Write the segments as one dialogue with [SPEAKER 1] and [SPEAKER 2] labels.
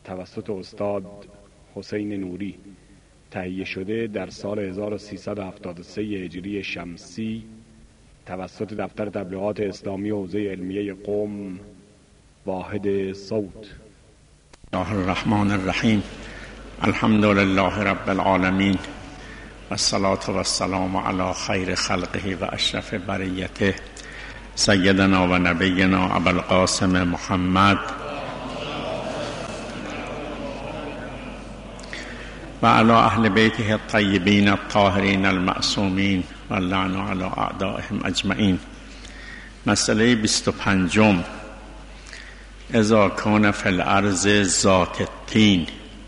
[SPEAKER 1] توسط استاد حسین نوری تهیه شده در سال 1373 هجری شمسی توسط دفتر تبلیغات اسلامی حوزه علمیه قم واحد صوت.
[SPEAKER 2] الله الرحمن الرحیم. الحمد لله رب العالمین و الصلاة و السلام علی خیر خلقه و اشرف بریته سیدنا و نبینا ابوالقاسم محمد و علی اهل بیته الطیبین الطاهرین المعصومین و اللعن علی اعدائهم اجمعین. مسئله 25. اذا کان فی الارض ذات التین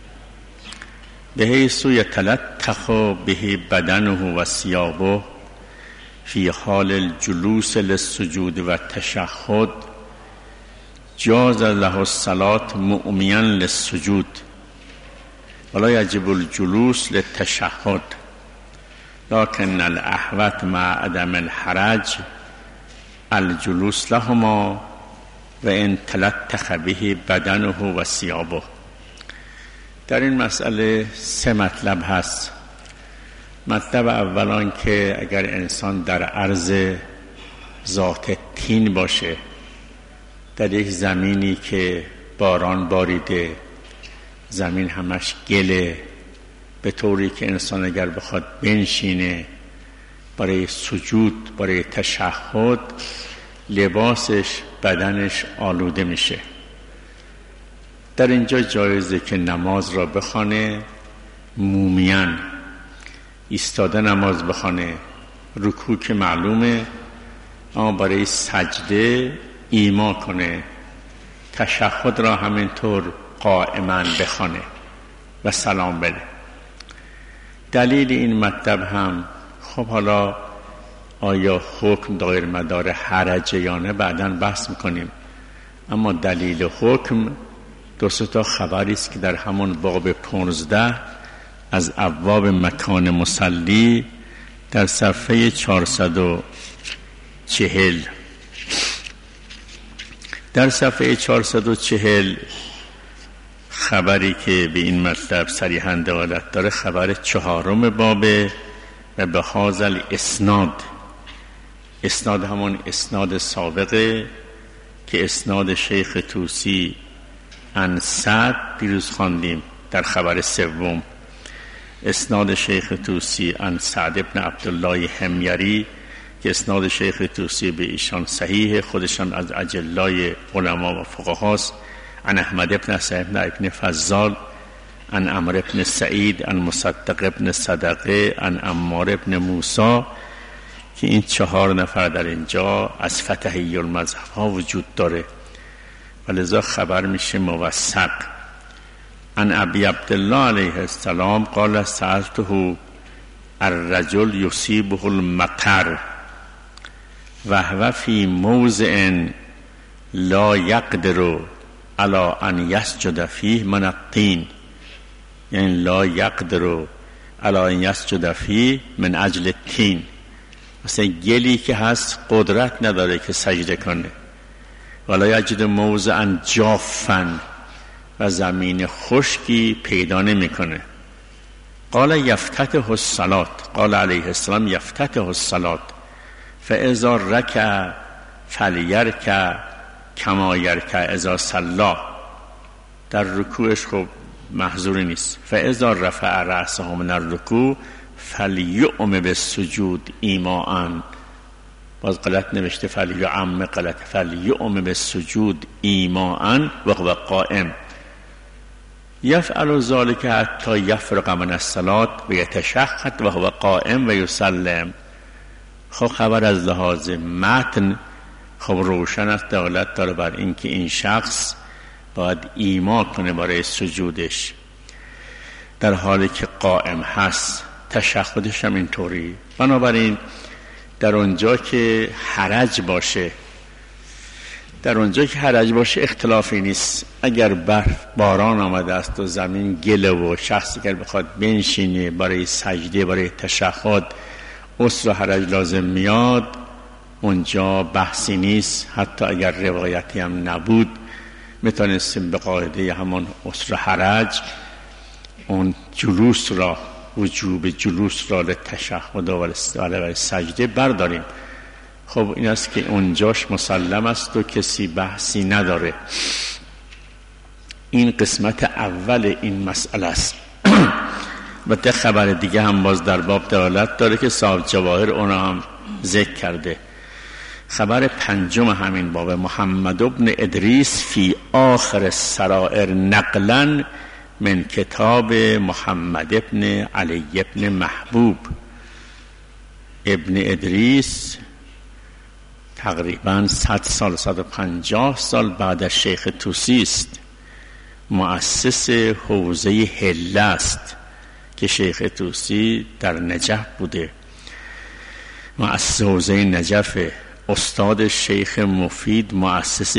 [SPEAKER 2] بحیث یتلطخ به بدنه و ثیابه فی حال الجلوس للسجود و التشهد جاز له الصلاة مؤمیا للسجود ولا یجب الجلوس للتشهد لكن الاحوط مع عدم الحرج الجلوس لهما و ان تلطخ به بدنه و ثیابه. در این مسئله 3 مطلب هست. مطلب اولان که اگر انسان در عرض ذات تین باشه، در یک زمینی که باران باریده، زمین همش گله، به طوری که انسان اگر بخواد بنشینه برای سجود، برای تشهد، لباسش، بدنش آلوده میشه، در اینجا جایزه که نماز را بخوانه مومیان، ایستاده نماز بخوانه، رکوع که معلومه، اما برای سجده ایما کنه، تشهد را همینطور قائما بخوانه و سلام بده. دلیل این مطلب هم خب حالا آیا حکم دایر مدار حرجه یا نه بعداً بحث میکنیم، اما دلیل حکم 2 تا خبری است که در همون باب 15 از ابواب مکان مصلی در صفحه 440 در صفحه 440 خبری که به این مطلب صریحاً دلالت داره خبر 4 بابه و به هذا الاسناد. اسناد همون اسناد سابقه که اسناد شیخ طوسی عن سعد دیروز خواندیم در خبر 3. اسناد شیخ طوسی عن سعد ابن عبدالله حمیری که اسناد شیخ طوسی به ایشان صحیح، خودشان از اجلای علما و فقهاست. عن احمد ابن سعید ابن فضال عن عمرو ابن سعید عن مصدق ابن صدقه عن عمار ابن موسی که این 4 نفر در اینجا از فتحی المذهب ها وجود داره و لذا خبر میشه موثق. عن ابی عبدالله علیه السلام قال سألته الرجل یصیبه المطر و هو فی موضع لا یقدر علی ان یسجد فیه من الطین، یعنی لا یقدر علی ان یسجد فیه من اجل الطین، مثلا گلی که هست قدرت نداره که سجده کنه. ولا یجد موضعا جافا و زمین خشکی پیدا نمیکنه. قال یفتتح الصلاة، قال علیه السلام یفتتح الصلاة فاذا رکع فلیرکع کما یرکع اذا صلی. در رکوعش خب محظوری نیست. فاذا رفع رأسه من الرکوع فلیؤم بالسجود ایماء، باز غلط نوشته فلیؤم، غلط، فلیؤم بالسجود ایماء و هو قائم. یفعل ذلك حتی یفرغ من الصلاة و یتشهد و هو قائم و یسلم. خب خبر از لحاظ متن خب روشن است، دلالت داره بر این که این شخص باید ایما کنه برای سجودش در حالی که قائم هست، تشهدش هم اینطوری. بنابراین در اونجا که حرج باشه، اختلافی نیست. اگر باران آمده است و زمین گله و شخص اگر بخواد بنشینه برای سجده، برای تشهد، عسر و حرج لازم میاد، اونجا بحثی نیست. حتی اگر روایتی هم نبود میتونستیم به قاعده همان عسر حرج اون جلوس را، وجوب جلوس را لتشهد و سجده برداریم. خب این است که اونجاش مسلم است و کسی بحثی نداره. این قسمت اول این مسئله است. البته خبر دیگه هم باز در باب دلالت داره که صاحب جواهر اون هم ذکر کرده. خبر پنجم همین باب: محمد ابن ادریس فی آخر السرائر نقلا من کتاب محمد ابن علی ابن محبوب. ابن ادریس تقریبا 100 سال 150 سال بعد از شیخ طوسی است. مؤسس حوزه حله است که شیخ طوسی در نجف بوده. مؤسس حوزه نجف. استاد شیخ مفید مؤسس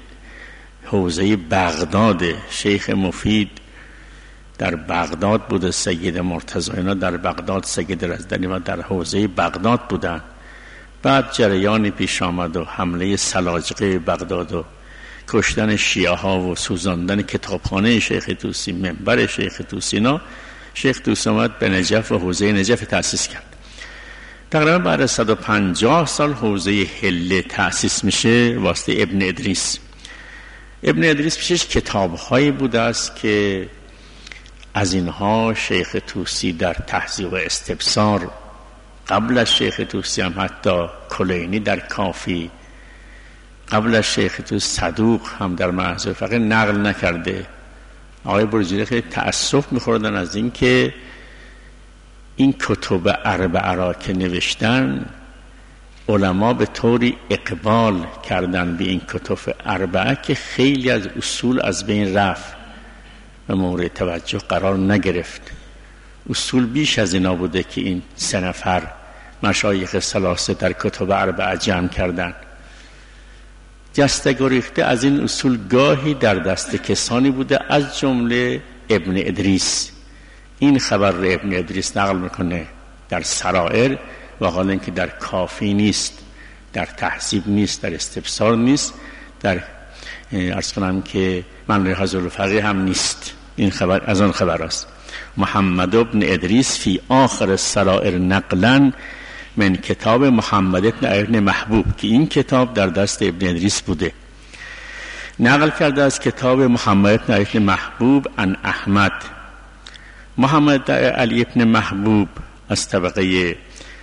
[SPEAKER 2] حوزه بغداد. شیخ مفید در بغداد بوده، سید مرتضی اینا در بغداد، سید رزدانی و در حوزه بغداد بودن. بعد جریانی پیش آمد و حمله سلاجقه بغداد و کشتن شیعه ها و سوزاندن کتابخانه شیخ طوسی، منبر شیخ طوسی. اینا شیخ طوسی آمد به نجف و حوزه نجف تأسیس کرد. تقریبا بعد از 150 سال حوزه حله تأسیس میشه واسطه ابن ادریس. ابن ادریس پیشش کتاب‌هایی بوده است که از اینها شیخ طوسی در تهذیب و استبصار، قبل از شیخ طوسی هم حتی کلینی در کافی، قبل از شیخ طوسی صدوق هم در محضر فقه نقل نکرده. آقای بروجردی خیلی تأسف می‌خوردن از این که این کتب اربعه را که نوشتن، علما به طوری اقبال کردن به این کتب اربعه که خیلی از اصول از بین رفت و مورد توجه قرار نگرفت. اصول بیش از اینا بوده که این 3 نفر مشایخ ثلاثه در کتب اربعه جمع کردن. جسته گریخته از این اصول گاهی در دست کسانی بوده، از جمله ابن ادریس. این خبر رو ابن ادریس نقل میکنه در سرائر، و حالا اینکه در کافی نیست، در تهذیب نیست، در استبصار نیست، در عرض کنم که منبع حضور الفقیه هم نیست. این خبر از آن خبر است. محمد ابن ادریس فی آخر السرائر نقلا من کتاب محمد ابن محبوب، که این کتاب در دست ابن ادریس بوده. نقل کرده از کتاب محمد ابن محبوب عن احمد. محمد علی ابن محبوب از طبقه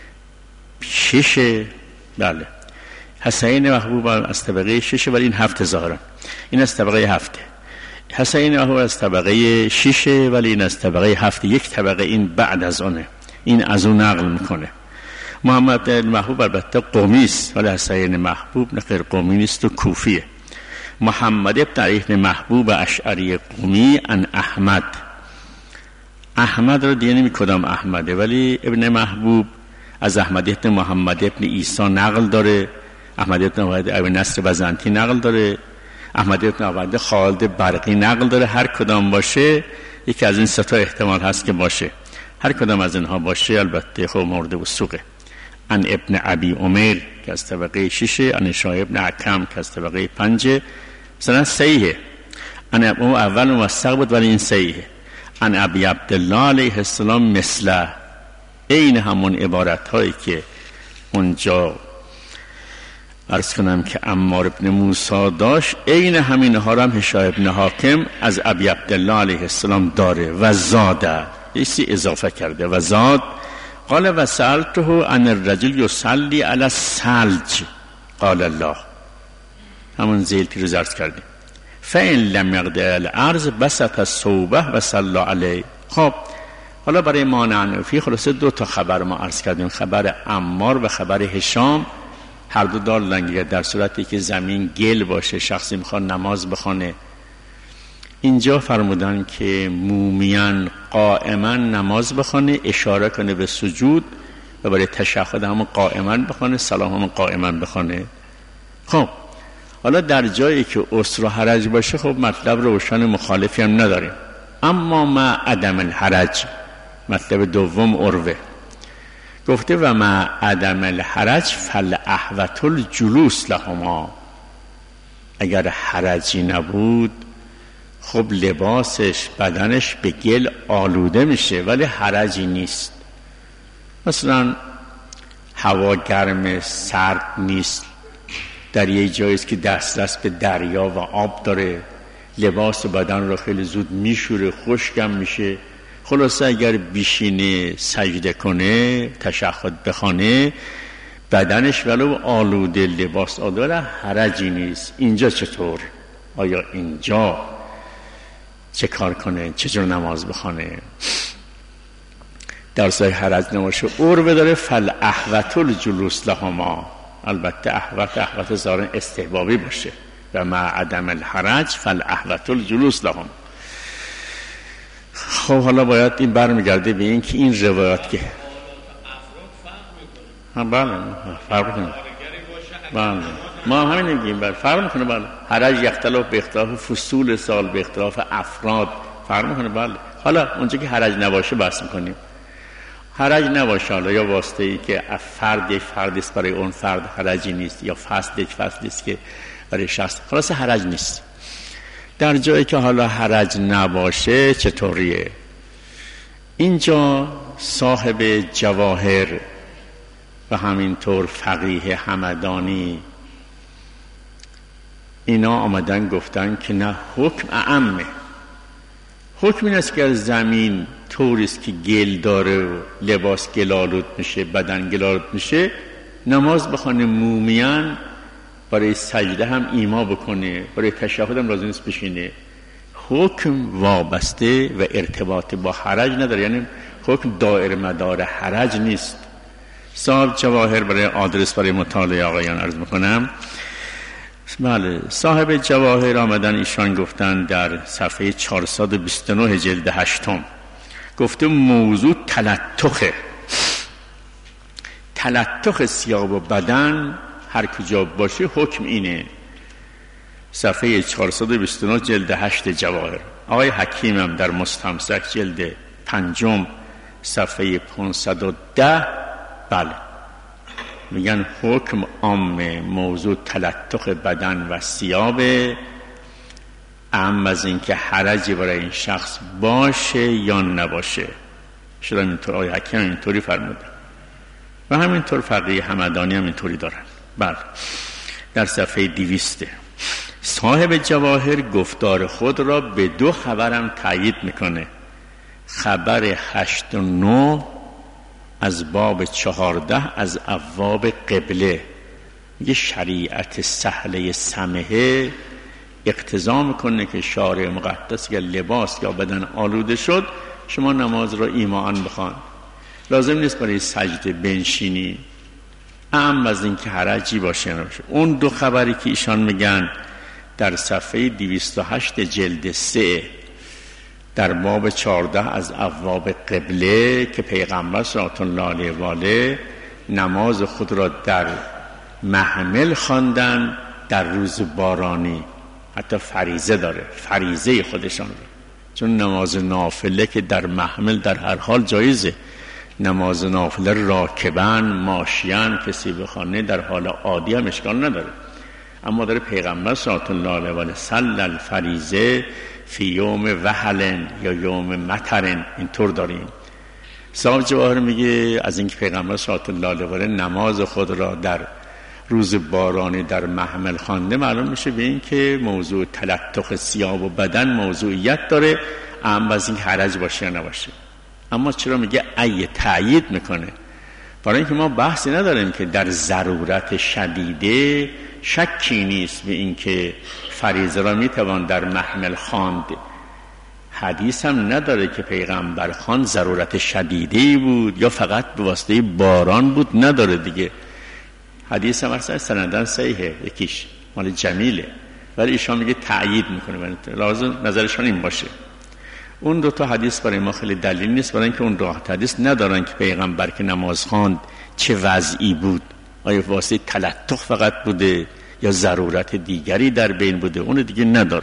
[SPEAKER 2] 6. بله، حسین محبوب از طبقه 6، ولی این 7 ظاهرا، این از طبقه 7. حسین محبوب از طبقه 6 ولی این از طبقه 7. یک طبقه این بعد از اونه، این از اون نقل میکنه. محمد محبوب البته قومی است، ولی حسین محبوب نه غیر قومی نیست و کوفیه. محمد ابن علی ابن محبوب اشعری قومی عن احمد. احمد رو دیگه نمی کدام احمده، ولی ابن محبوب از احمد ابن محمد ابن عیسی نقل داره، احمد ابن محمد ابن نصر بزنطی نقل داره، احمد ابن محمد خالد برقی نقل داره. هر کدام باشه یکی از این 3 احتمال هست که باشه. هر کدام از اینها باشه البته خب مورد وثوقه. ان ابن ابی عمر که از طبقه 6، ان شایب ابن حکم که از طبقه 5، مثلا صحیحه. ان ابو اول موثق بود ولی این صحیحه. ان ابی عبدالله علیه السلام مثله، این همون عبارت هایی که اونجا عرض کنم که عمار ابن موسی داشت، این همین ها را هم هشام ابن حاکم از ابی عبدالله علیه السلام داره. و زاده، ایسی اضافه کرده، و زاد قال و سألته ان الرجل یصلی علی الثلج قال الله، همون زیل پیروز عرض کردیم. فإن لم يقدر الارض بسط الثوبه و صلی علیه. خب حالا برای مانع نفی خلاصه 2 خبر ما عرض کردیم، خبر عمار و خبر هشام. هر دو دارن در صورتی که زمین گل باشه، شخصی میخواد نماز بخونه. اینجا فرمودن که مومیان قائما نماز بخونه، اشاره کنه به سجود و برای تشهد هم قائما بخونه، سلام هم قائما بخونه. خب حالا در جایی که عسر و حرج باشه خب مطلب روشن، مخالفی هم نداریم. اما ما عدم الحرج، مطلب دوم عروه گفته و ما عدم الحرج فالاحوط الجلوس لهما. اگر حرجی نبود خب لباسش بدنش به گل آلوده میشه، ولی حرجی نیست. مثلا هوا گرم سرد نیست، در یه جاییست که دسترس به دریا و آب داره، لباس و بدن رو خیلی زود میشوره، خشکم میشه. خلاصه اگر بیشینه سجده کنه، تشهد بخونه، بدنش ولو آلوده، لباس آلوده، حرجی نیست. اینجا چطور؟ آیا اینجا چه کار کنه؟ چجور نماز بخونه؟ در صحیح حرج نباشه. عربه داره فالاحوط الجلوس لهما. البته احوط ظاهرا استحبابی باشه و مع عدم الحرج فالاحوط الجلوس لهما. خب حالا باید این برمیگرده به این که این روایات که بله فرق میکنه. بله ما همین میگیم فرق میکنه. بله حرج یختلف به اختلاف فصول سال، به اختلاف افراد فرق میکنه. بله حالا اونجا که حرج نباشه بحث میکنیم. حرج نباشه حالا یا واسطه ای که فرد یک فردی است برای اون فرد حرجی نیست، یا فصل یک فصلی است که برای شخص خلاص حرج نیست. در جایی که حالا حرج نباشه چطوریه؟ اینجا صاحب جواهر و همینطور فقیه همدانی اینا آمدن گفتن که نه، حکم اعمه. حکم این است که از زمین طوریست که گل داره و لباس گلالود میشه، بدن گلالود میشه، نماز بخونه مومیان، برای سجده هم ایما بکنه، برای تشهد هم لازم نیست بشینه. حکم وابسته و ارتباط با حرج نداره، یعنی حکم دائره مدار حرج نیست. صاحب جواهر برای آدرس برای مطالعه آقایان عرض میکنم. بله صاحب جواهر آمدن ایشان گفتن در صفحه 429 جلد 8 گفته موضوع تلطخ ثیاب و بدن هر کجا باشه حکم اینه. صفحه 429 جلد 8 جواهر. آقای حکیم هم در مستمسک جلد 5 صفحه 510 بله میگن حکم عام موضوع تلطخ بدن و ثیاب، اهم از این که حرجی برای این شخص باشه یا نباشه. شده اینطور آقای حکیم اینطوری فرموده و همینطور فقیه همدانی هم اینطوری دارن. بله در صفحه 200 صاحب جواهر گفتار خود را به 2 خبرم تایید میکنه. خبر 8 و 9 از باب 14 از ابواب قبله. یه شریعت سهله سمحه اقتضا میکنه که شارع مقدس یا لباس یا بدن آلوده شد شما نماز را ایماً بخوان، لازم نیست برای سجده بنشینی، اهم از این که حرجی باشه نباشه. اون 2 خبری که ایشان میگن در صفحه 208 جلد 3 در باب 14 از ابواب قبله که پیغمبر صلی الله علیه و آله نماز خود را در محمل خواندن در روز بارانی، حتی فریضه داره، فریضه خودشان رو، چون نماز نافله که در محمل در هر حال جایزه. نماز نافله راکبن ماشیان کسی بخونه در حال عادی هم اشکال نداره، اما داره پیغمبر صلی الله علیه و آله صلی الفریضه فی یوم وحل یا یوم مطر اینطور داریم. صاحب جواهر میگه از اینکه پیغمبر صلی الله علیه و آله نماز خود را در روز بارانی در محمل خوانده معلوم میشه به این که موضوع تلطخ ثیاب و بدن موضوعیت داره، اهم از این حرج باشه یا نباشه. اما چرا میگه ای تأیید میکنه؟ برای اینکه ما بحثی نداریم که در ضرورت شدیده شکی نیست به این که فریضه را میتوان در محمل خواند. حدیث هم نداره که پیغمبر خوان ضرورت شدیدی بود یا فقط به واسطه باران بود، نداره دیگه. حدیث هم اصلا سندن صحیحه، یکیش مال جمیله، ولی ایشان میگه تأیید میکنه، لازم نظرشان این باشه. اون 2 حدیث برای ما خیلی دلیل نیست، برای اینکه اون 2 حدیث ندارن که پیغمبر که نماز خواند چه وضعی بود، آیا واسه تلطخ فقط بوده یا ضرورت دیگری در بین بوده، اون دیگه نداره.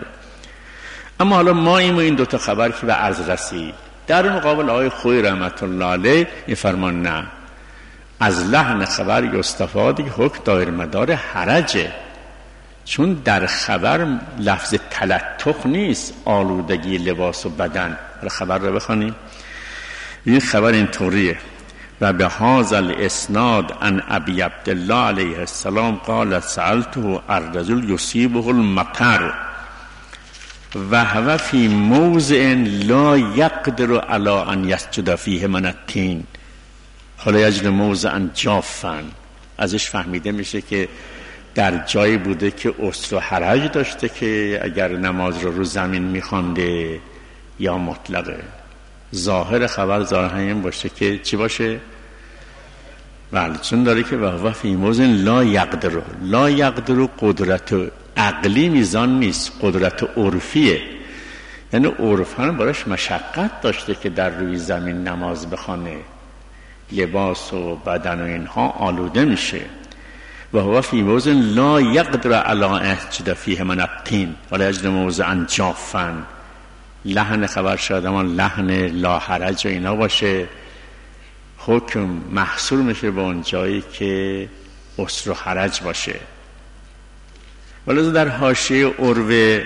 [SPEAKER 2] اما حالا ما این 2 خبر که به عرض رسید، در مقابل آقای خویی رحمت الله علیه میفرمان نه، از لحن خبر یستفاد که حکم دایر مدار حرجه، چون در خبر لفظ تلطخ نیست، آلودگی لباس و بدن. خبر رو بخوانیم، این خبر اینطوریه: و به هذا الاسناد عن ابی عبدالله علیه السلام قال سألته الرجل يصيبه المطر و هو فی موضع لا یقدر علی ان یسجد فیه من الطین حالا یجد موضعا جافا. ازش فهمیده میشه که در جایی بوده که عسر و حرج داشته که اگر نماز رو زمین میخوانده یا مطلقه. ظاهر خبر ظاهر این باشه که چی باشه؟ بله، چون داره که و فی موضع لا یقدر. لا یقدر قدرت عقلی میزان نیست، قدرت عرفیه. یعنی عرفاً براش مشقت داشته که در روی زمین نماز بخونه، لباس و بدن و اینها آلوده میشه. و هو فی موضع لا یقدر علی ان یسجد فیه من الطین ولا یجد موضعا جافا. لحن خبر شاید اما لحن لا حرج و اینا باشه، حکم محصور میشه به اون جایی که عسر و حرج باشه. ولذا در حاشیه عروه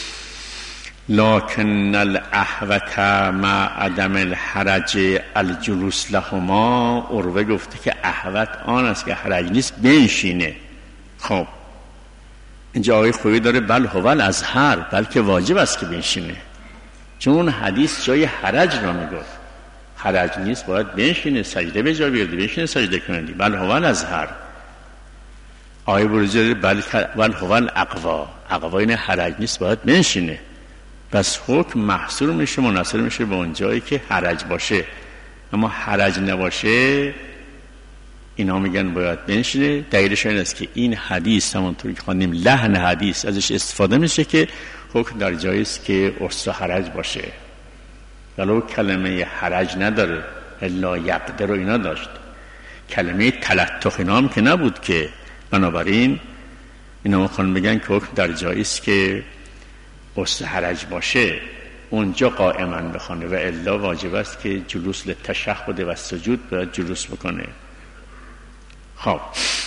[SPEAKER 2] لکن الاحوط مع عدم الحرج الجلوس لهما، عروه گفته که احوط آن است که حرج نیست بنشینه. خب اینجا آقای خویی داره بل هو الازهر، بلکه واجب است که بنشینه، چون اون حدیث جای حرج را میگفت. حرج نیست باید بنشینه، سجده به جا بیارده، بنشینه سجده کنندی. بل هو الازهر. آقای بروجردی بل هو الاقوا، اقوا این حرج نیست باید بنشینه. پس حکم محصور میشه، منحصر میشه به اون جایی که حرج باشه. اما حرج نباشه اینا میگن باید بنشینه. دلیلش این است که این حدیث همونطوری که خواندیم لحن حدیث ازش استفاده میشه که حکم در جایی است که عسر و حرج باشه، ولو کلمه حرج نداره، لا یقدر و اینا داشت، کلمه تلطخ اینا هم که نبود که. بنابراین اینا میخوان بگن که حکم در جایی است که عسر حرج باشه اونجا قائما بخونه و الا واجب است که جلوس للتشهد و سجود باید جلوس بکنه. خب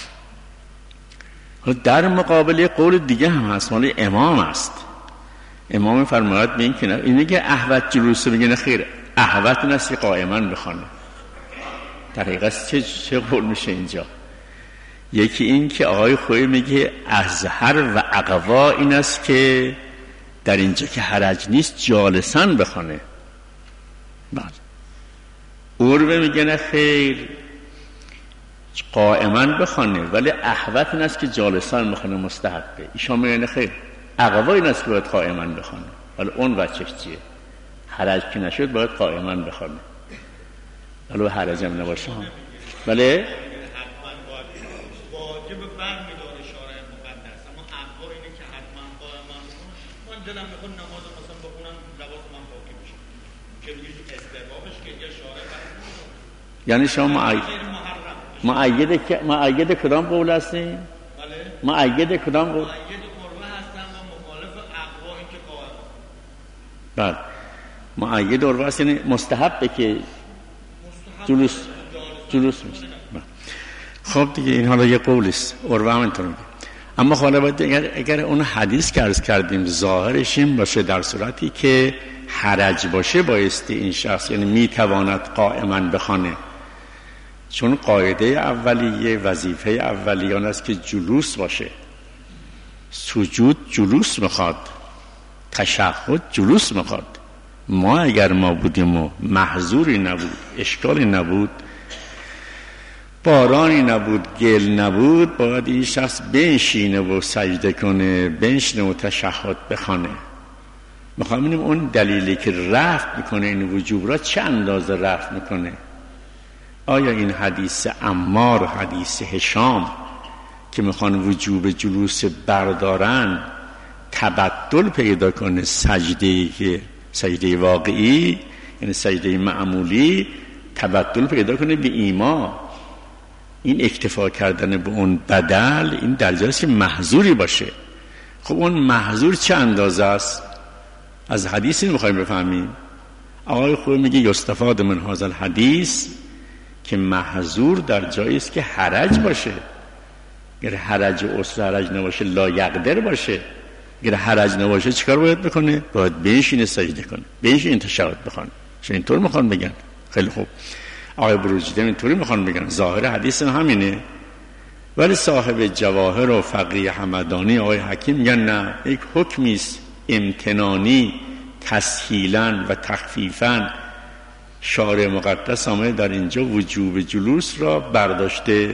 [SPEAKER 2] در مقابل قول دیگه هم هست، مال امام است. امام فرماید به این که نه، اینه که احوط جلوسه، میگه نه خیر، احوط این است که قائما بخونه. در حقیقت چه قول میشه اینجا؟ یکی این که آقای خویی میگه ازهر و اقوا این است که در اینجا که حرج نیست جالسان بخونه. بله. عروه میگه نه خیر، قائما بخونه، ولی احوط این است که جالسان بخونه، مستحبه. ایشان میگه نه خیر، اقوا این است که باید قائما بخونه، ولی اون وجهش چیه؟ حرج که نشد باید قائما بخونه، ولی حرج هم نباشه. ولی
[SPEAKER 3] دلم میخواد نماز مثلا بخونم لباس من پاکی بشه که میگه استحبابش که یه شارع
[SPEAKER 2] یعنی شما معید کدام قول هستین؟
[SPEAKER 3] بله
[SPEAKER 2] معید کدام قول؟
[SPEAKER 3] معید قربه هستن و مخالف اقوا این که قائم.
[SPEAKER 2] بله معید قربه هست، یعنی مستحبه که جلوس میشه. خب دیگه این حالا یه قول است، قربه هم اینطور میگه. اما خواهد باید اگر اون حدیث که عرض کردیم ظاهرش این باشه در صورتی که حرج باشه بایستی این شخص یعنی میتواند قائما بخونه، چون قاعده اولیه وظیفه اولیه آن است که جلوس باشه. سجود جلوس میخواد، تشهد جلوس میخواد. ما اگر ما بودیم و محظوری نبود، اشکالی نبود، بارانی نبود، گل نبود، باید این شخص بنشینه و سجده کنه، بنشینه و تشهد بخونه. میخوام ببینیم اون دلیلی که رفع میکنه این وجوب را چه اندازه رفع میکنه. آیا این حدیث عمار و حدیث هشام که میخوان وجوب جلوس بردارن تبدل پیدا کنه سجده واقعی، یعنی سجده معمولی تبدل پیدا کنه به ایما، این اکتفا کردن به اون بدل این در جایی که محظوری باشه. خب اون محظور چه اندازه است؟ از حدیثی میخوایم بفهمیم. آقای خوب میگه یستفاد من هذا الحدیث که محظور در جایی است که حرج باشه. اگر حرج و عسر حرج نباشه لا یقدر باشه، اگر حرج نباشه چیکار باید بکنه؟ باید بنشینه سجده کنه، بنشینه تشهد بخونه. چون اینطور میخوان بگن. خیلی خوب، آقای بروجیده اینطوری میخوان بگن، ظاهر حدیث همینه. ولی صاحب جواهر و فقیه همدانی آقای حکیم میگن نه، یک حکمی است امتنانی تسهیلاً و تخفیفاً شارع مقدس آمده در اینجا وجوب جلوس را برداشته.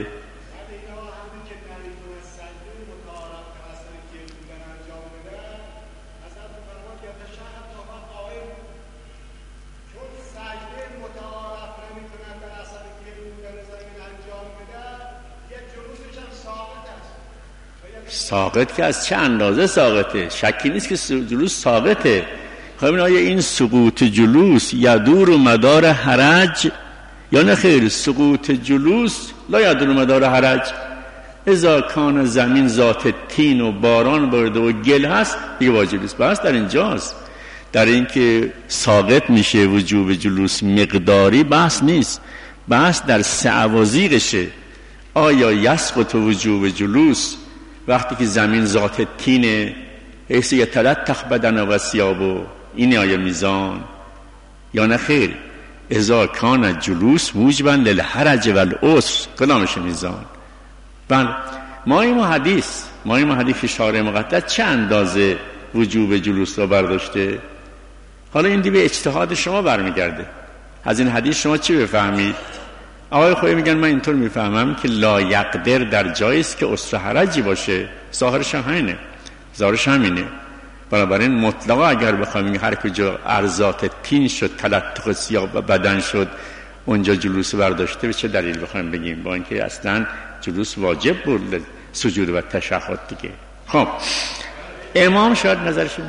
[SPEAKER 2] ساقط که از چه اندازه ساقطه؟ شکی نیست که جلوس ساقطه. خب آیا این سقوط جلوس یدور مدار حرج یا نه خیر؟ سقوط جلوس لا یدور مدار حرج. اذا کان زمین ذات تین و باران برده و گل هست دیگه واجب است. بس در اینجاست، در این که ساقط میشه وجوب جلوس مقداری بحث نیست، بحث در سعوازیقشه. آیا یسقط وجوب جلوس وقتی که زمین ذات تینه حیث یتلطخ بدن و ثیابه، این آیه میزان یا نه خیر؟ اذا کان جلوس موجبا للحرج والعسر، کدامش میزان؟ بله، ما این حدیث شارع مقدس چه اندازه وجوب جلوس را برداشته؟ حالا این دیگه اجتهاد شما برمیگرده. از این حدیث شما چی بفهمید؟ آقای خویی میگن من اینطور میفهمم که لا یقدر در جایی است که عسر حرجی باشه. ظاهرش همینه. بنابراین مطلقا اگر بخوایم هر کجا ارزات تین شد، تلطخ ثیاب بدن شد، اونجا جلوس برداشته، به چه دلیل بخوایم بگیم؟ با اینکه اصلا جلوس واجب بود، سجود و تشهد دیگه. خب امام شاید نظرشون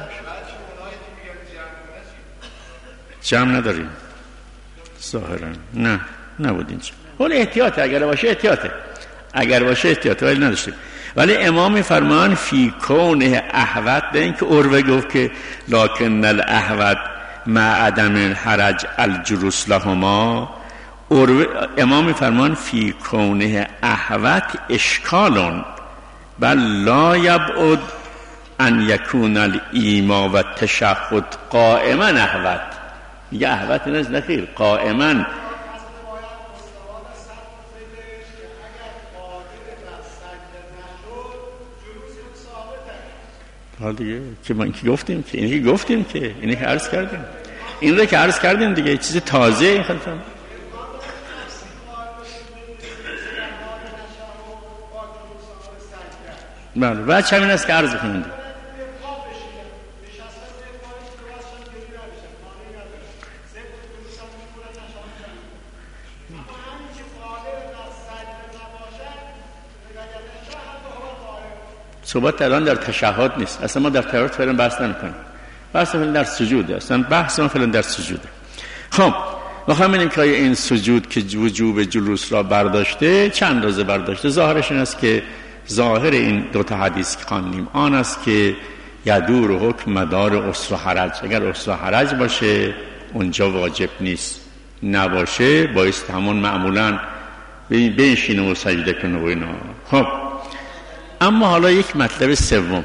[SPEAKER 2] جمع نداریم ظاهرا، نه نبود اینجا. ولی احتیاطه، اگر باشه احتیاطه ولی نداشتیم. ولی امام میفرمان فی کونه احوط، به این که عروه گفت که لکن الاحوط مع عدم الحرج الجلوس لهما، امام میفرمان فی کونه احوط اشکالون بل لا یبعد ان یکون الایما و تشهد قائما احوط. میگه احوط نخیر، قائما. حالا دیگه که ما اینکه گفتیم که اینی که عرض کردیم، این رو که عرض کردیم دیگه، چیز تازه خلطان. بله، و همین است که عرض کنیم. صحبت الان در تشهد نیست، اصلا ما در تشهد فعلا بحث نمی‌کنیم، بحث فعلا در سجوده، اصلا بحث ما فعلا در سجوده. خب می‌خوام ببینیم که این سجود که وجوب جلوس را برداشته چند اندازه برداشته. ظاهرش این است که ظاهر این دو تا حدیث که خواندیم آن است که یدور حکم مدار عسر و حرج. اگر عسر و حرج باشه اونجا واجب نیست، نباشه باعث همون معمولاً بنشینه و سجده کنه و اینا. خب اما حالا یک مطلب سوم،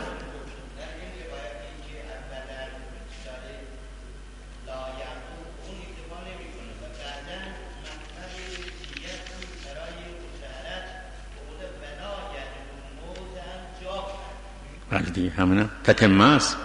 [SPEAKER 2] بله دیگه همینه، تتمه است.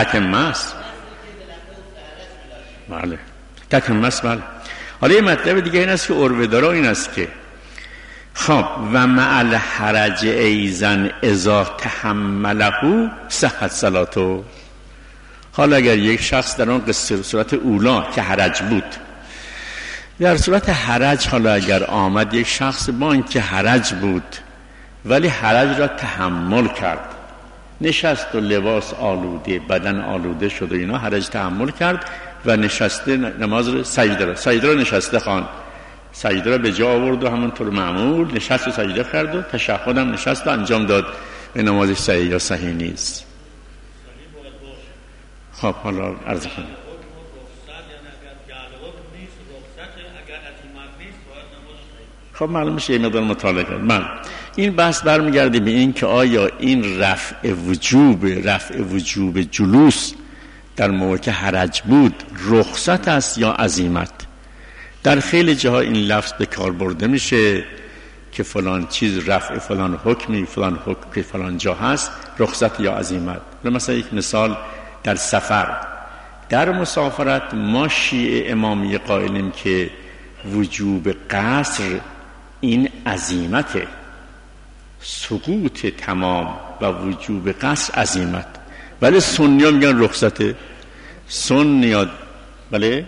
[SPEAKER 2] بله. حالا یه مطلب دیگه این است که عروه داره، این است که خب و مع الحرج ایزن اذا تحمله صحت صلاته. حالا اگر یک شخص در اون قصه صورت اولا که حرج بود، در صورت حرج حالا اگر آمد یک شخص با این که حرج بود ولی حرج را تحمل کرد، نشست و لباس آلوده، بدن آلوده شد و اینا، حرج تحمل کرد و نشسته نماز سجده را نشسته خواند، سجده را به جا آورد و همونطور معمول نشست و سجده کرد و تشهد هم نشست و انجام داد. به نمازش صحیح یا صحیح نیست؟ خب حالا عرض کنم خب معلوم میشه یه مقدار مطالعه کرد. من این بحث برمیگرده به این که آیا این رفع وجوب جلوس در موقع که حرج بود رخصت است یا عزیمت؟ در خیلی جاها این لفظ به کار برده میشه که فلان چیز رفع فلان حکمی، فلان حکم که فلان جا هست رخصت یا عزیمت. مثلا یک مثال در سفر، در مسافرت ما شیعه امامی قائلیم که وجوب قصر این عزیمته، سقوط تمام و وجوب قصر عزیمت، ولی سنی ها میگن رخصته. سنی ها بله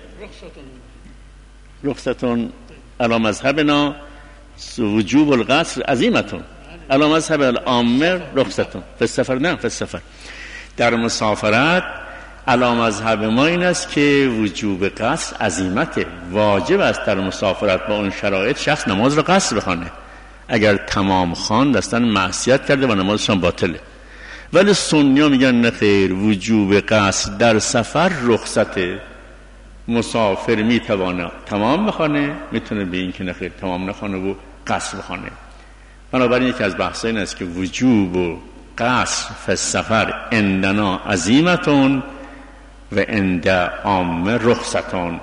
[SPEAKER 2] رخصتون علی مذهبنا وجوب القصر عزیمتون، علی مذهب العامه رخصتون فی السفر، نه فی السفر. در مسافرت علی مذهب ما این است که وجوب قصر عزیمته، واجب است در مسافرت با اون شرایط شخص نماز رو قصر بخونه. اگر تمام خواند اصلا معصیت کرده و نمازشان باطله. ولی سنی ها میگن نه خیر، وجوب قصر در سفر رخصته، مسافر میتونه تمام بخونه، میتونه به این که نه خیر تمام نخونه و قصر بخونه. بنابراین یکی از بحث این است که وجوب و قصر فی السفر عندنا عزیمتون و عند عامه رخصتون.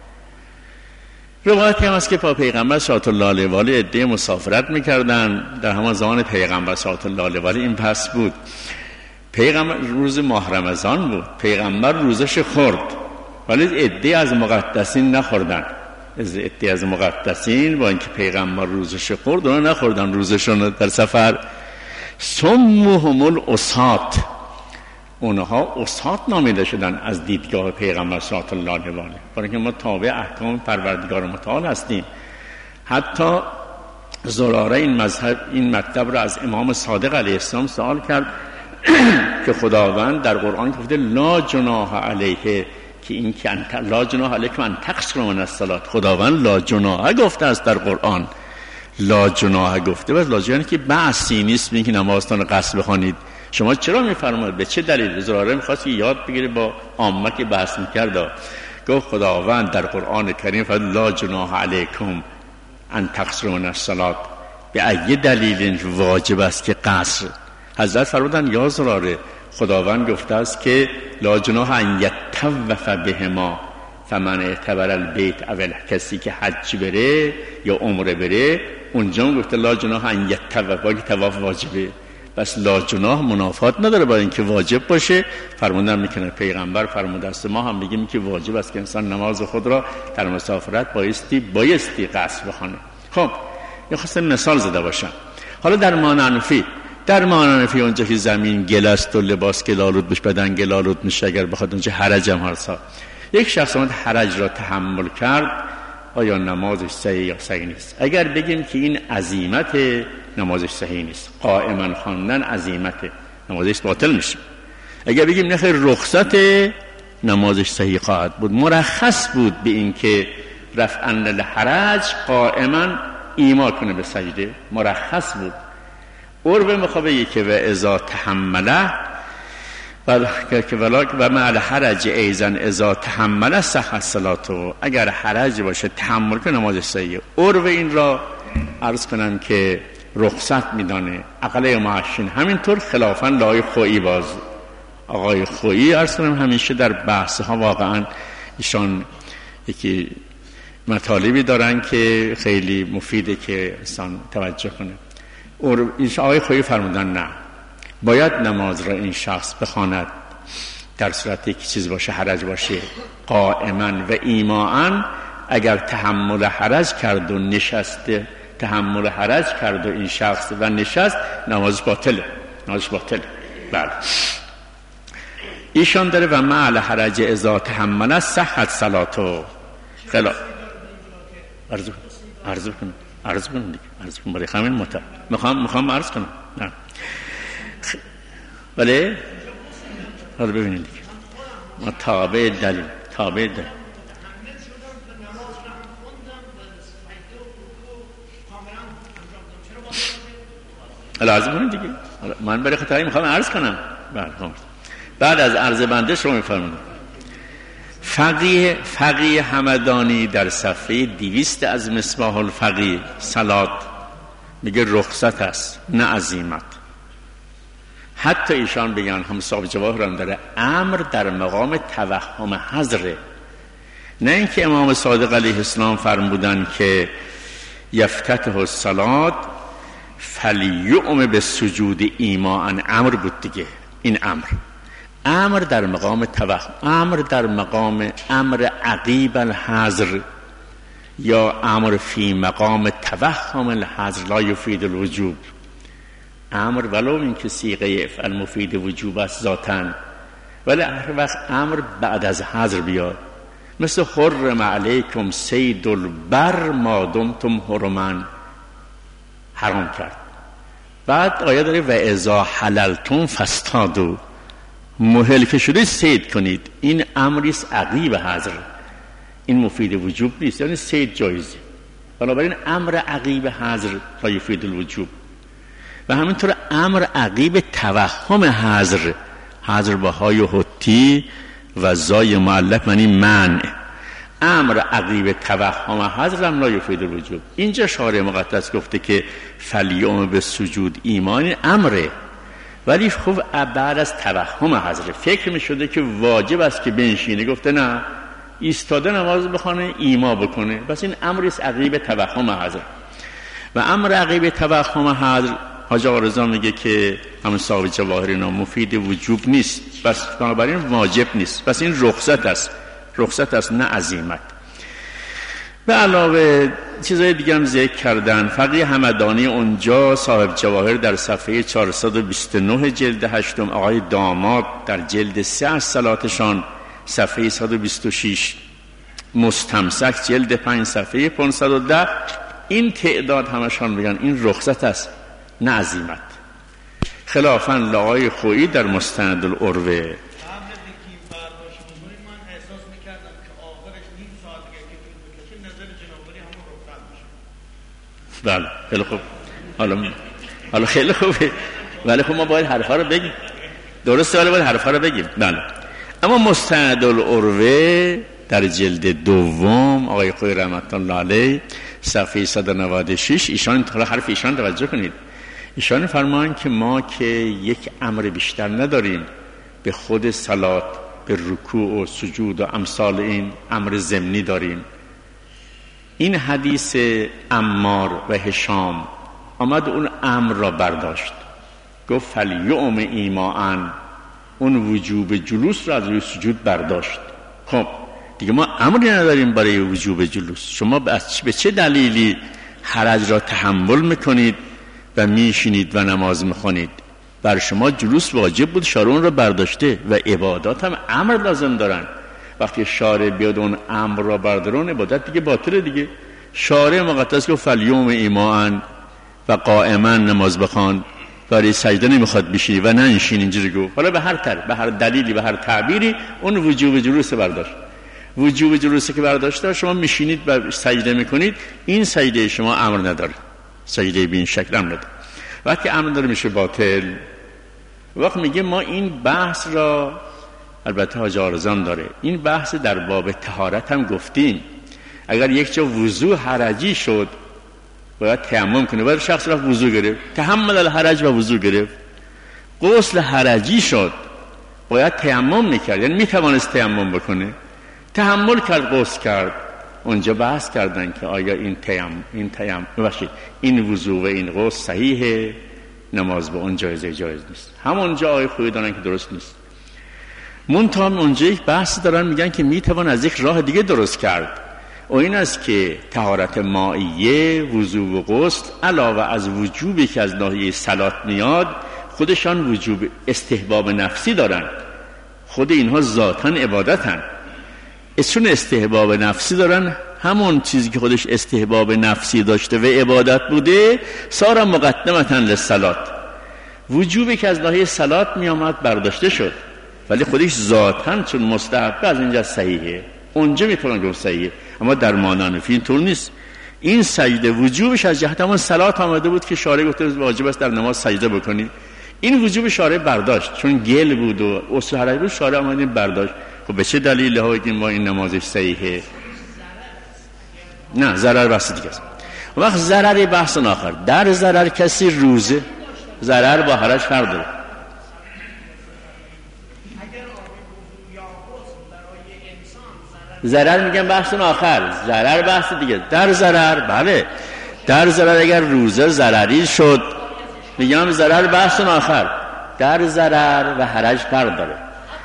[SPEAKER 2] روایتی هم است که پیغمبر صلی الله علیه و آله عده مسافرت میکردن در همان زمان پیغمبر صلی الله علیه و آله. این پس بود پیغمبر روز ماه رمضان بود، پیغمبر روزش خورد ولی عده از مقدسین نخوردن. عده از مقدسین با اینکه پیغمبر روزش خورد اونا نخوردن روزشون در سفر. سموهم الاسات، اونها اسات نامیده شدن از دیدگاه پیغمبر صلی الله علیه و آله، برای اینکه ما تابع احکام پروردگار متعال هستیم. حتی زراره این مطلب را از امام صادق علیه السلام سوال کرد که خداوند در قرآن گفته لا جناح علیه، که این که لا جناح علیکم ان تقصروا من الصلاة. خداوند لا جناح گفته است در قرآن، لا جناح گفته و لا جناح که بحثی نیست به اینکه نمازتان قصر بخوانید. شما چرا میفرمایید؟ به چه دلیل؟ زراره میخواست که یاد بگیره با عامه که بحث میکرد. گفت خداوند در قرآن کریم فرمود لا جناح علیکم ان تقصروا من الصلاة، به ای دلیل واجب است که قصر. حضرت فرمودن یا زراره خداوند گفته است که لا جناح ان یطوف بهما فمن اعتبر البیت اول، کسی که حج بره یا عمره بره اونجا گفته لا جناح ان یطوف، با که طواف واجبه، بس لا جناح منافات نداره با اینکه واجب باشه. فرمودن میکنه پیغمبر فرموده است، ما هم بگیم که واجب است که انسان نماز خود را در مسافرت بایستی قصر بخونه. خب یه خواستم مثال زده باشم. حالا در مانعنفی اونجا که زمین گل است و لباس گلالود بش، بدن گلالود میشه، اگر بخواد اونجا حرج هم هست، یک شخص اومد حرج را تحمل کرد، آیا نمازش صحیح یا صحیح نیست؟ اگر بگیم که این عزیمت، نمازش صحیح نیست. قائما خواندن عزیمت، نمازش باطل میشه. اگر بگیم نه خیر رخصت، نمازش صحیح خواهد بود. مرخص بود به این که رفعا للحرج قائما ایما کنه به سجده، مرخص بود. عرب مخابهی که و ازا تحمله و مع الحرج ایزن ازا تحمله صح صلاته، اگر حرج باشه تحمل کنه نمازش صحیحه. عرب این را عرض کنم که رخصت میدانه. عقله معشین همینطور، خلافاً لای خویی باز آقای خویی عرض کنم همیشه در بحث ها واقعا ایشان یکی مطالبی دارن که خیلی مفیده که انسان توجه کنه. این آقای خویی فرمودن نه، باید نماز را این شخص بخواند در صورتی که چیز باشه، حرج باشه، قائما و ایماعا. اگر تحمل حرج کرد و نشسته، تحمل حرج کرد و این شخص و نشست، نمازش باطله. بله. ایشان داره و مع الحرج اذا تحمل صحت صلاته. خلاص عرض کنم دیگه، برای همین میخوام عرض کنم. نه ولی حالا ببینید دیگه، ما تابع دلیل عرض کنم دیگه. من برای خاطر میخوام عرض کنم. بعد از عرض بنده شما میفرمایید فقیه همدانی در صفحه 200 از مصباح الفقیه صلات میگه رخصت است نه عزیمت. حتی ایشان بگن هم صاحب جواهر هم داره امر در مقام توهم حضره، نه اینکه امام صادق علیه السلام فرمودن که یفتتح الصلات فلیؤم به سجود ایمان، امر بود دیگه. این امر در مقام توهم، امر در مقام امر عقیب الحظر یا امر فی مقام توهم الحظر لا یفید الوجوب. امر ولو این که صیغه افعل مفید وجوب است ذاتاً، ولی هر وقت امر بعد از حظر بیاد، مثل حرم علیکم صید البر ما دمتم حرما، حرام کرد. بعد آیه داره و اذا حللتم فاصطادوا، محل که شده صید کنید. این امریست عقیب حظر، این مفید وجوب نیست، یعنی صید جایزه. بنابراین امر عقیب حظر لا یفید الوجوب. و همینطور امر عقیب توهم حظر با های حتی و زای معلق معنی منع. امر عقیب توهم حظر هم لا یفید الوجوب. اینجا شارع مقدس گفته که فلیوم به سجود ایمان امره، ولی خب بعد از توهم حظر فکر می شده که واجب است که بنشینه، گفته نه ایستاده نماز بخونه ایما بکنه. بس این امریست عقیب توهم حظر. و امر عقیب توهم حظر حاج آقا رضا میگه که همون صاحب جواهر اینا مفید وجوب نیست، بس بنابراین واجب نیست، بس این رخصت است نه عزیمت. به علاوه چیزای دیگه هم ذکر کردن. فقیه همدانی اونجا صاحب جواهر در صفحه 429 جلد 8، آقای داماد در جلد 3 از صلاتشان صفحه 126، مستمسک جلد 5 صفحه 510، این تعداد همشان میگن این رخصت است نه عزیمت. خلافاً لآقای خویی در مستند العروه. بله خیلی خوب. حالا خیلی خوبه، ولی خب ما باید حرفا رو بگیم. درسته، ولی باید حرفا رو بگیم. بله. اما مستند العروه در جلد 2 آقای خویی رحمت الله علیه صفحه 196، ایشان حالا حرف ایشان توجه کنید. ایشان فرمان که ما که یک امر بیشتر نداریم به خود صلات، به رکوع و سجود و امثال این امر ضمنی داریم. این حدیث عمار و هشام آمد اون امر را برداشت، گفت فلیؤم ایماءن، اون وجوب جلوس را از روی سجود برداشت. خب دیگه ما امری نداریم برای وجوب جلوس. شما به چه دلیلی حرج را تحمل میکنید و میشینید و نماز میخونید؟ بر شما جلوس واجب بود، شارع اون را برداشته و عبادات هم امر لازم دارن. وقتی شارع بیاد اون امر را بردارن، عبادت دیگه باطله دیگه. شارع مقدس گفت فلیوم ایمان و قائما نماز بخوان، برای سجده نمیخواد بشینی و ننشین، اینجوری گفت. حالا به هر دلیلی، به هر تعبیری اون وجوب جلوس برداشت. وجوب جلوسی که برداشته شما میشینید و سجده میکنید، این سجده شما امر نداره، سجده به این شکل امر نداره. وقتی امر داره میشه باطل. وقت میگه ما این بحث را، البته حاج آرزان داره، این بحث در باب طهارت هم گفتیم. اگر یک جا وضو حرجی شد باید تیمم کنه، باید شخص رفت وضو گرفت، تحمل الحرج و وضو گرفت. غسل حرجی شد باید تیمم میکرد، یعنی میتوانست تیمم بکنه، تحمل کرد، غسل کرد. اونجا بحث کردن که آیا این وضو و این غسل صحیحه، نماز به اون جایز نیست. همونجا آیه خویی دارن که درست نیست. منتها اونجا یک بحث دارن، میگن که میتوان از یک راه دیگه درست کرد، و این است که طهارت مائیه، وضو و غسل علاوه از وجوبی که از ناحیه صلات میاد، خودشان وجوب استحباب نفسی دارن. خود اینها ذاتاً عبادتن. چون استحباب نفسی دارن، همون چیزی که خودش استحباب نفسی داشته و عبادت بوده، صار مقدمتاً للصلات. وجوبی که از ناحیه صلات می آمد برداشته شد، ولی خودش ذاتاً چون مستحب از اینجا صحیحه، اونجا میتونن گفت صحیحه. اما در مانانفی این طور نیست. این سجده وجوبش از جهت همون صلات آمده بود که شارع گفته واجب است در نماز سجده بکنی. این وجوب شارع برداشت، چون گل بود و اصل حرج بود، شارع آمده برداشت. خب به چه دلیل ها بگیم ما این نمازش صحیحه؟ نه، ضرر بحث دیگه است. وقت ضرر بحث آخر. در ضرر کسی روزه، ضرر با حرج فرق داره. ضرر میگن بحث آخر، ضرر بحث دیگه. در ضرر، بله، در ضرر اگر روزه ضرری شد میگم ضرر بحث آخر. در ضرر و حرج فرق داره.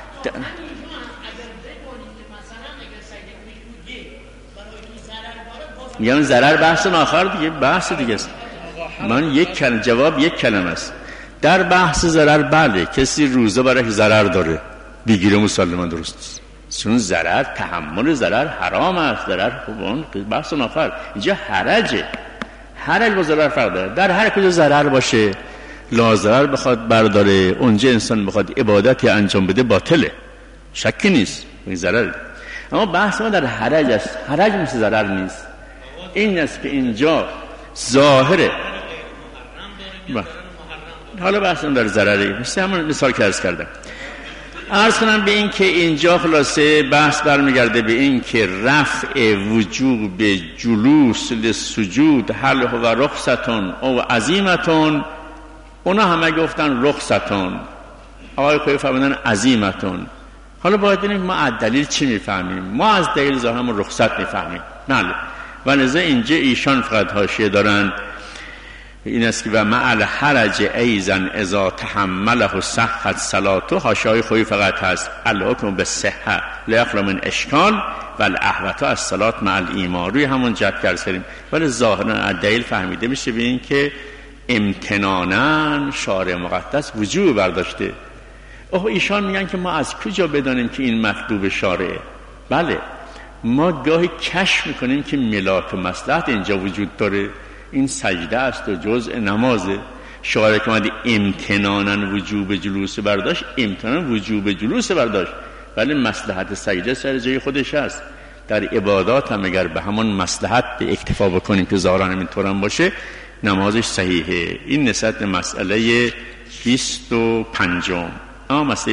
[SPEAKER 2] میگم ضرر بحث آخر دیگه، بحث دیگه است. من یک کلمه جواب یک کلمه است. در بحث ضرر بله، کسی روزه برای ضرر داره بگیره مسلمان درست است، چون ضرر، تحمل ضرر حرام است. ضرر خب اون بحث آخر. اینجا حرجه، حرج با ضرر فرق داره. در هر کجا ضرر باشه لا ضرر بخواد برداره، اونجا انسان بخواد عبادتی انجام بده باطله، شکی نیست، این ضرر. اما بحث ما در حرج است. حرج مثل ضرر نیست. این است که اینجا ظاهره. حالا بحثم در ضرره، مثل همون مثال که عرض کردم. عرض کنم به این که اینجا خلاصه بحث برمیگرده به این که رفع وجوب جلوس للسجود هل هو رخصتون او عزیمتون، اونا همه گفتن رخصتون، آقای خویی فرمودن عزیمتون. حالا باید ببینیم ما از دلیل چی میفهمیم. ما از دلیل ظاهر رخصت میفهمیم، بله، و لذا اینجا ایشان فقط حاشیه دارن این است که و مع الحرج ایضا اذا تحمله صحت صلاته. حاشیه خویی فقط هست الحکم بالصحه لا يخلو من اشکال و الاحوط الصلاه مع الایمان. روی همون جهت عرض کردیم، ولی ظاهرا از دلیل فهمیده میشه به این که امتنانا شارع مقدس وجوب برداشته. ایشان میگن که ما از کجا بدانیم که این مطلوب شارعه؟ بله، ما گاهی کشف میکنیم که ملاک مصلحت اینجا وجود داره. این سجده است و جزء نمازه. شارع که اومد امتنانا وجوب جلوس برداشت، امتنانا وجوب جلوس برداشت، ولی مصلحت سجده سر جای خودش است. در عبادات هم اگر به همون مصلحت اکتفا بکنیم که ظاهرا اینطور هم باشه نمازش صحیحه. این نسبت مسئله 25. مسئله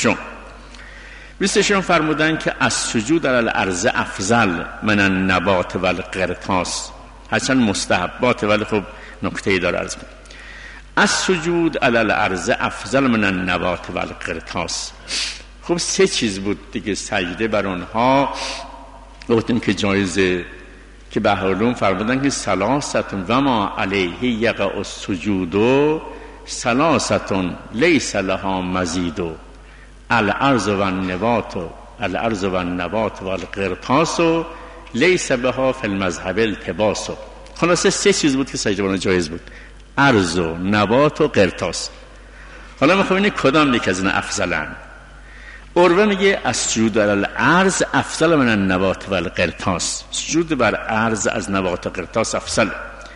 [SPEAKER 2] 26 فرمودن که از سجود علی الارض افضل من النبات و القرطاس. هرچند مستحبات ولی خب نکته‌ای داره عرض کنم. از سجود علی الارض افضل من النبات و القرطاس. خب 3 چیز بود دیگه سجده بر اونها گفتیم که جایزه، که به علوم فرمودن که ثلاثتون و ما علیه یقع السجود ثلاثتون لیس لها مزید الارض و النبات و القرطاس لیس بها فی المذهب التباس. خلاصه 3 چیز بود که سجده بر جایز بود: ارض و نبات و قرطاس. حالا میخوام این کدام یک از این افضلن؟ عروه میگه از سجود علی الارض افضل من النبات و القرطاس. سجود بر ارض از نبات و قرطاس افضل.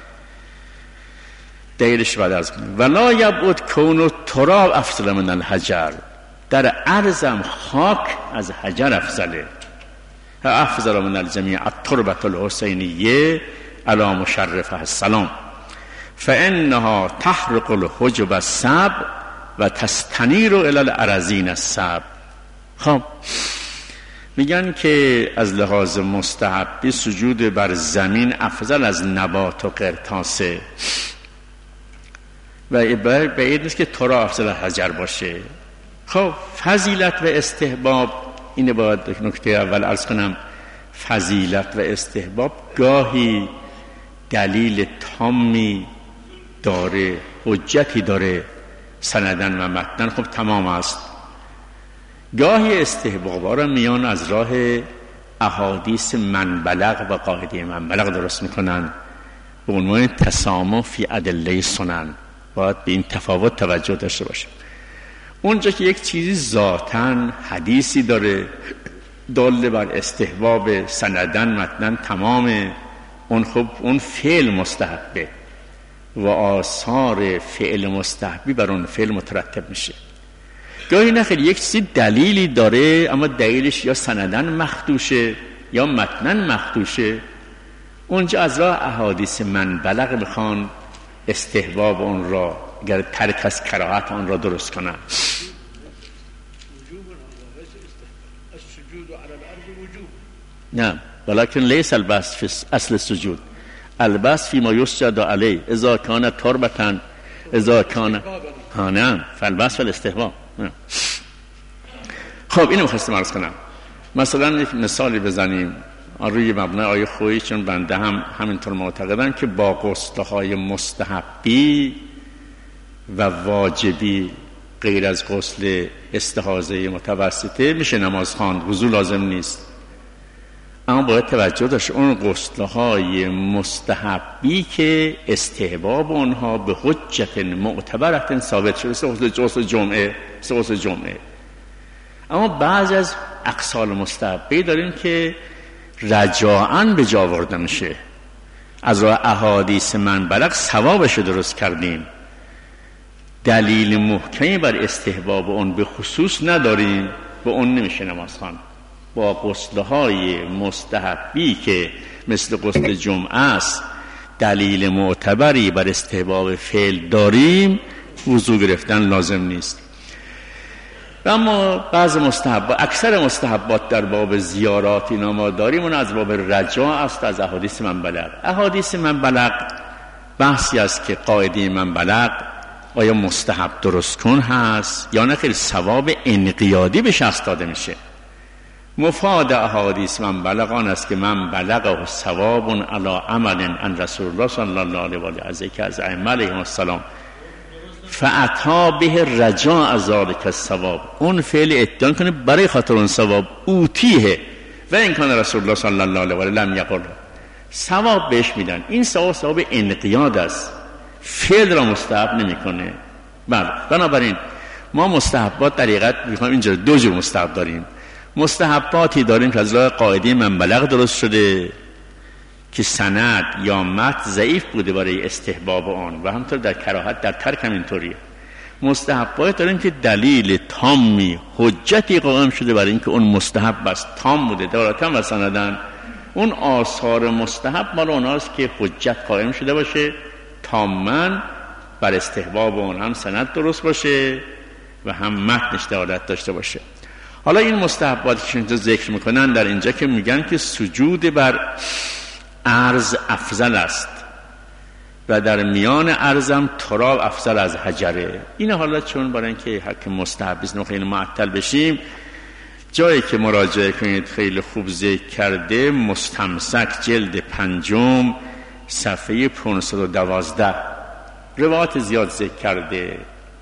[SPEAKER 2] دلیلش بعد از ولا یبعد کون التراب افضل من الحجر. در ارضم خاک از حجر افضله. افضل من الجمیع التربة الحسینیه علی مشرفه السلام فانها تحرق الحجب السبع و تستنیر الی الارضین السبع. خب میگن که از لحاظ مستحبی سجود بر زمین افضل از نبات و قرطاسه و بعید نیست که ترا افضل از حجر باشه. خب فضیلت و استحباب، اینه باید نکته اول عرض کنم. فضیلت و استحباب گاهی دلیل تامی داره، حجتی داره سندن و متنن، خب تمام است. گاهی استحبابا را میان از راه احادیث من بلغ و قاعده من بلغ درست میکنن به عنوان تسامح فی ادله سنن. باید به این تفاوت توجه داشته باشیم. اونجا که یک چیزی ذاتاً حدیثی داره دال بر استحباب سندن متنن تمام، اون خب اون فعل مستحبه و آثار فعل مستحبی بر اون فعل مترتب میشه. گاهی نخیر یک چیزی دلیلی داره اما دلیلش یا سندن مخدوشه یا متنن مخدوشه، اونجا از راه احادیث من بلغ میخوان استحباب اون را، اگر ترک از کراهت اون را درست کنن. نه، ولكن ليس البس في اصل السجود، البس فيما يسجد عليه اذا كان تربة اذا كان نه فالبس والاستحباب. خب اینو می‌خواستم عرض کنم. مثلا یک مثالی بزنیم روی مبنای آیه خویی، چون بنده هم همینطور معتقدم که با غسل‌های مستحبی و واجبی غیر از غسل استحاضه متوسطه میشه نماز خواند، وضو لازم نیست. اما باید توجه داشت اون غسل‌های مستحبی که استحباب اونها به حجت معتبرت ثابت شده، غسل جمعه. اما بعض از اقسال مستحبی داریم که رجاعاً به جا آورده میشه، از راه احادیث من بلغ ثوابش درست کردیم، دلیل محکمی بر استحباب اون به خصوص نداریم، به اون نمیشه نماز خواند. با غسل‌های مستحبی که مثل غسل جمعه است دلیل معتبری بر استحباب فعل داریم، وضو گرفتن لازم نیست. اما بعض اکثر مستحبات در باب زیارات اینا ما داریم، اون از باب رجاع است، از احادیث من بلغ. احادیث من بلغ بحثی است که قاعده من بلغ آیا مستحب درست کن هست یا نه، خیلی ثواب انقیادی به شخص داده میشه. مفاد احادیث من بلغ آن است که من بلغه ثواب علی عمل عن رسول الله صلی الله علیه و آله که از ائمه علیهم السلام فعطا به رجاء از ذلک الثواب، اون فعل اتیان کنه برای خاطر اون ثواب، اوتیه و این کان رسول الله صلی الله علیه و آله لم یقل، ثواب بهش میدن. این ثواب انقیاد است، فعل را مستحب نمیکنه. بله، بنابراین ما مستحبات در حقیقت میخوایم اینجا دو جور مستحب داریم. مستحباتی داریم که از راه قاعده من بلغ درست شده که سند یا متن ضعیف بوده برای استحباب آن، و همطور در کراهت در ترک هم اینطوریه. مستحبات داریم که دلیل تامی حجتی قائم شده برای اینکه اون مستحب است، تام بوده دارتن و سندن. اون آثار مستحب مال اوناست که حجت قائم شده باشه تاماً بر استحباب اون، هم سند درست باشه و هم متنش دلالت داشته باشه. حالا این مستحباتی که اینجا ذکر میکنن در اینجا که میگن که سجود بر عرض افضل است و در میان عرضم تراب افضل از حجره. این حالا چون برای اینکه حق مستحب است نخیلی معطل بشیم، جایی که مراجعه کنید خیلی خوب ذکر کرده، مستمسک جلد 5 صفحه 512 روایت زیاد ذکر کرده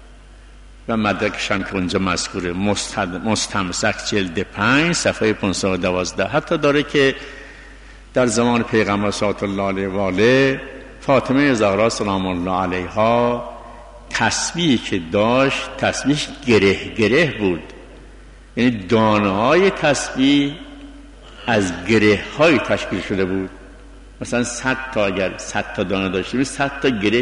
[SPEAKER 2] و مدرکش هم که اونجا مذکوره. مستمسک جلد 5 صفحه 512 حتی داره که در زمان پیغمبر صلی الله علیه و آله فاطمه زهرا سلام الله علیها تسبیحی که داشت تسبیح گره بود، یعنی دانه های تسبیح از گره های تشکیل شده بود. مثلا 100 تا اگر 100 تا دانه داشته بود، 100 تا گره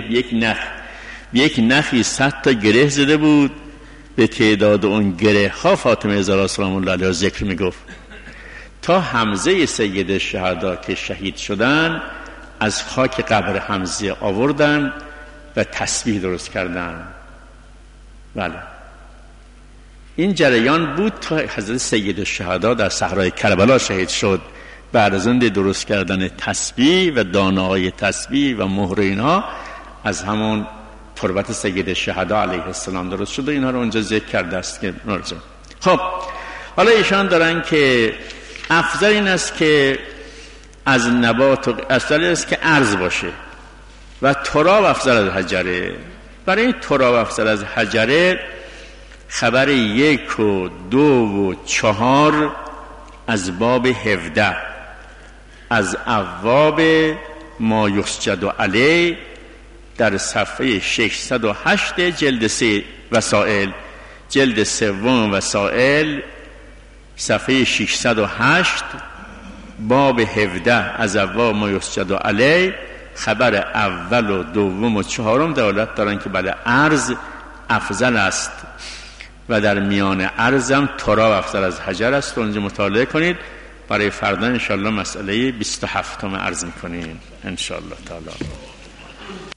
[SPEAKER 2] یک نخی 100 تا گره زده بود. به تعداد اون گره ها فاطمه زهرا سلام الله علیها ذکر میگفت تا حمزه سید الشهدا که شهید شدن از خاک قبر حمزه آوردن و تسبیح درست کردن. بله، این جریان بود تا حضرت سید الشهدا در صحرای کربلا شهید شد. بعد از اون درست کردن تسبیح و دانه‌های تسبیح و مهر اینها از همون تربت سید الشهدا علیه السلام درست شد. اینها رو اونجا ذکر کرده است که خب حالا ایشان دارن که افضل این است که از نبات افضل است که عرض باشه و تراب افضل از حجره. برای این تراب افضل از حجره خبر 1 و 2 و 4 از باب 17 از ابواب ما یسجد علیه در صفحه 608 جلد 3 وسائل، جلد 3 وسائل صفحه 608 باب 17 از ابواب ما یسجد علیه خبر اول و دوم و چهارم دلالت دارن که بله عرض افضل است و در میان عرضم تراب افضل از حجر است. اونجا مطالعه کنید. برای فردا انشاءالله مسئله 27 عرض میکنیم انشاءالله تعالی.